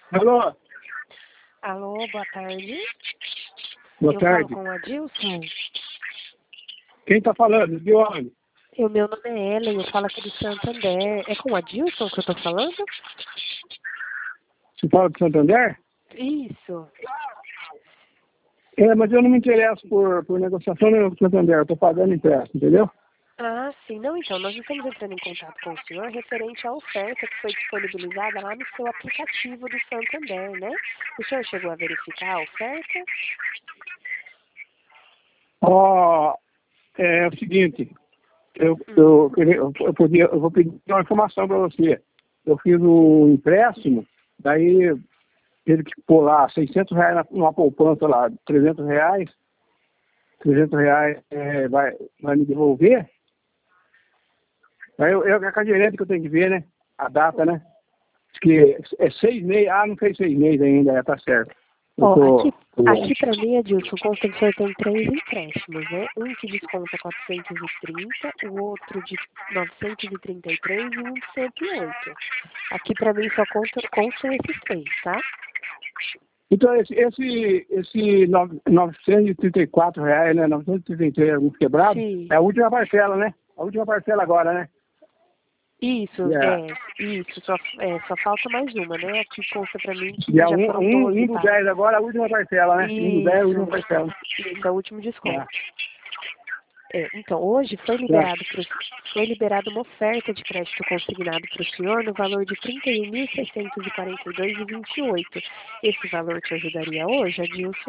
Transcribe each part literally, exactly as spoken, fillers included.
Alô? Alô, boa tarde. Boa eu tarde. falo com o Adilson. Quem está falando? De onde? O meu nome é Ellen, eu falo aqui do Santander. É com o Adilson que eu estou falando? Você fala de Santander? Isso. É, mas eu não me interesso por, por negociação nem com Santander, eu estou pagando empréstimo, entendeu? Ah, sim. Não, então, nós estamos entrando em contato com o senhor referente à oferta que foi disponibilizada lá no seu aplicativo do Santander, né? O senhor chegou a verificar a oferta? Ó, é o seguinte, eu, Hum. eu, eu, eu, podia, eu vou pedir uma informação para você. Eu fiz um empréstimo, daí teve que pôr lá seiscentos reais na- numa poupança lá, trezentos reais, trezentos reais é, vai, vai me devolver. Aí eu, eu, é com a gerente que eu tenho que ver, né? A data, né? Diz que é seis meses, ah, não fez seis meses ainda, é, tá certo. Eu Ó, tô, aqui, tô- aqui para mim, Adilson, consta que o senhor tem três empréstimos, né? Um que desconta quatrocentos e trinta, o outro de novecentos e trinta e três e um de cento e oito. Aqui para mim só conta, constam esses três, tá? Então, esse, esse, esse nove- novecentos e trinta e quatro reais, né? novecentos e trinta e três alguns quebrados, Sim. é a última parcela, né? A última parcela agora, né? Isso, Dia, é, isso, só, é, só falta mais uma, né? Aqui consta para mim que dia já um, foram um, doze um do pagos. dez agora, a última parcela, né? um do dez, a última Isso, parcela. isso, é o último desconto. É, É, então, hoje foi tá. liberado pro, foi liberada uma oferta de crédito consignado para o senhor no valor de trinta e um mil seiscentos e quarenta e dois reais e vinte e oito. Esse valor te ajudaria hoje, Adilson?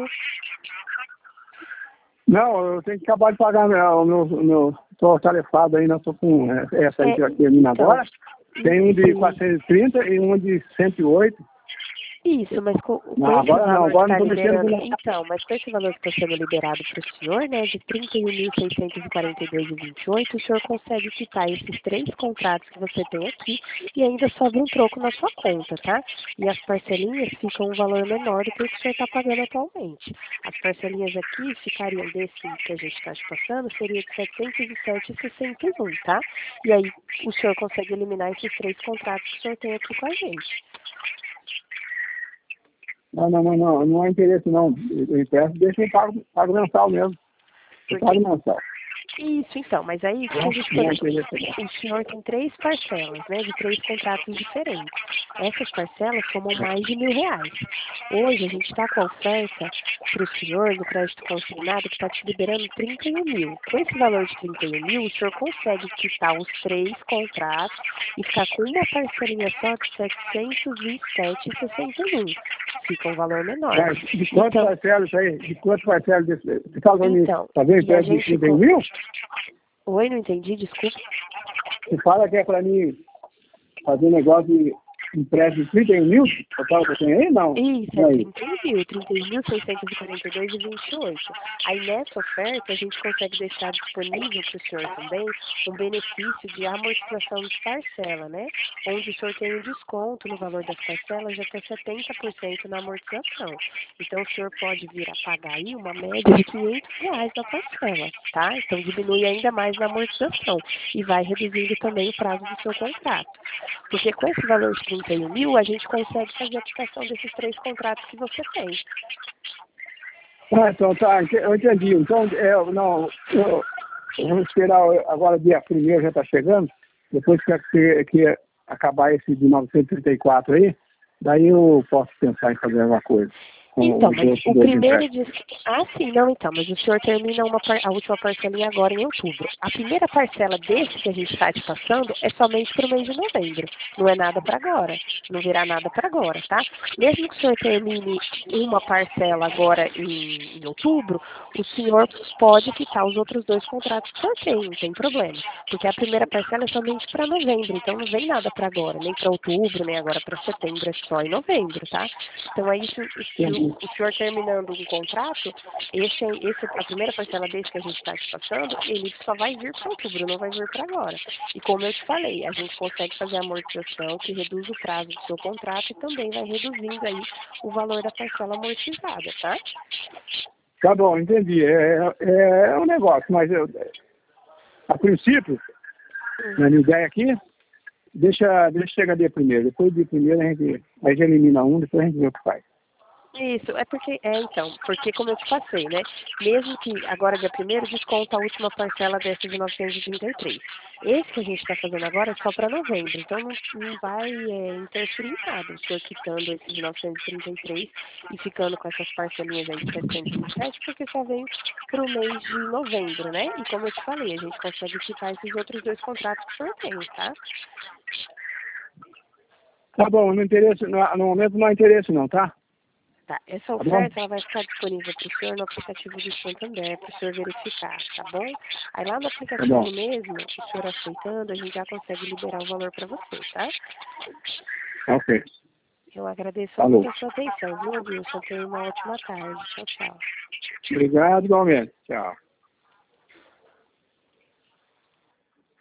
Não, eu tenho que acabar de pagar meu, o meu, o meu tô tarefado ainda, tô com é, essa aí É, que eu termino então, agora. Tem um de sim. quatrocentos e trinta e um de cento e oito. Isso, mas com, com Não, esse agora não, valor que agora não está tô mexendo com liberando, nada. então, mas com esse valor que está sendo liberado para o senhor, né, de trinta e um mil seiscentos e quarenta e dois reais e vinte e oito, o senhor consegue quitar esses três contratos que você tem aqui e ainda sobra um troco na sua conta, tá? E as parcelinhas ficam um valor menor do que o que o senhor está pagando atualmente. As parcelinhas aqui ficariam desse que a gente está te passando, seria de setecentos e sete reais e sessenta e um, tá? E aí o senhor consegue eliminar esses três contratos que o senhor tem aqui com a gente. Não, não, não, não, não há interesse não. Eu empresto, deixa eu pago, pago mensal mesmo. Eu Porque pago mensal. Isso, então, mas aí o que a gente Não há pode... interesse não. O senhor tem três parcelas, né, de três contratos diferentes. Essas parcelas somam mais de mil reais. Hoje a gente está com a oferta para o senhor no crédito consignado que está te liberando trinta e um mil. Com esse valor de trinta e um mil, o senhor consegue quitar os três contratos e ficar com uma parcelinha só de setecentos e sete reais e sessenta e um. Fica um valor menor. Mas de quanto Então, parcela isso aí? De quanto parcela desse? Você fala pra mim, então, tá vendo? e a Empréstimo de gente... trinta e um con- mil? Oi, não entendi, desculpa. Você fala que é pra mim fazer negócio de empréstimo de trinta e um mil? Eu falo pra você aí? Não. Isso, E é aí? trinta e um mil, trinta e um mil seiscentos e quarenta e dois reais e vinte e oito. Aí nessa oferta a gente consegue deixar disponível para o senhor também um benefício de amortização de parcela, né? Onde o senhor tem um desconto no valor das parcelas de até setenta por cento na amortização. Então o senhor pode vir a pagar aí uma média de quinhentos reais na parcela, tá? Então diminui ainda mais na amortização e vai reduzindo também o prazo do seu contrato. Porque com esse valor de trinta e um mil, a gente consegue fazer a aplicação desses três contratos que você tem. Ah, então tá, ente- eu entendi. Então, é, não, eu, eu vou esperar agora, dia primeiro já tá chegando, depois que, que, que acabar esse de novecentos e trinta e quatro aí, daí eu posso pensar em fazer alguma coisa. Com Então, os mas outros o dois primeiro empréstimos. diz... Ah, sim, não, então, mas o senhor termina uma par... a última parcelinha agora em outubro. A primeira parcela desse que a gente está te passando é somente para o mês de novembro. Não é nada para agora. Não virá nada para agora, tá? Mesmo que o senhor termine uma parcela agora em, em outubro, o senhor pode quitar os outros dois contratos que o senhor tem, não tem problema. Porque a primeira parcela é somente para novembro, então não vem nada para agora, nem para outubro, nem agora para setembro, é só em novembro, tá? Então aí, se, se o, o senhor terminando um contrato, esse, esse, a primeira parcela desse que a gente está te passando, ele só vai vir para outubro, não vai vir para agora. E como eu te falei, a gente consegue fazer a amortização que reduz o prazo do seu contrato e também vai reduzindo aí o valor da parcela amortizada, tá? Tá bom, entendi. É, é, é um negócio, mas eu, a princípio, Hum. na minha ideia aqui, deixa, deixa chegar dia primeiro. Depois do dia primeiro a gente, a gente elimina um, depois a gente vê o que faz. Isso, é porque, é então, porque como eu te passei, né, mesmo que agora dia primeiro desconta a última parcela dessa de novecentos e trinta e três. Esse que a gente está fazendo agora é só para novembro, então não, não vai é, interferir em nada, o senhor quitando esse de novecentos e trinta e três e ficando com essas parcelinhas aí de setecentos e vinte e sete, porque só veio para o mês de novembro, né, e como eu te falei, a gente consegue quitar esses outros dois contratos que o senhor tem, tá? Tá bom, não interessa, no, no momento não há interesse não, tá? Tá, essa oferta ela vai ficar disponível para o senhor no aplicativo do Santander, para o senhor verificar, tá bom? Aí lá no aplicativo Tá mesmo, o senhor aceitando, a gente já consegue liberar o valor para você, tá? Ok. Eu agradeço Falou. muito a sua atenção, viu, Wilson? Tenha uma ótima tarde. Tchau, tchau. Obrigado, igualmente. Tchau.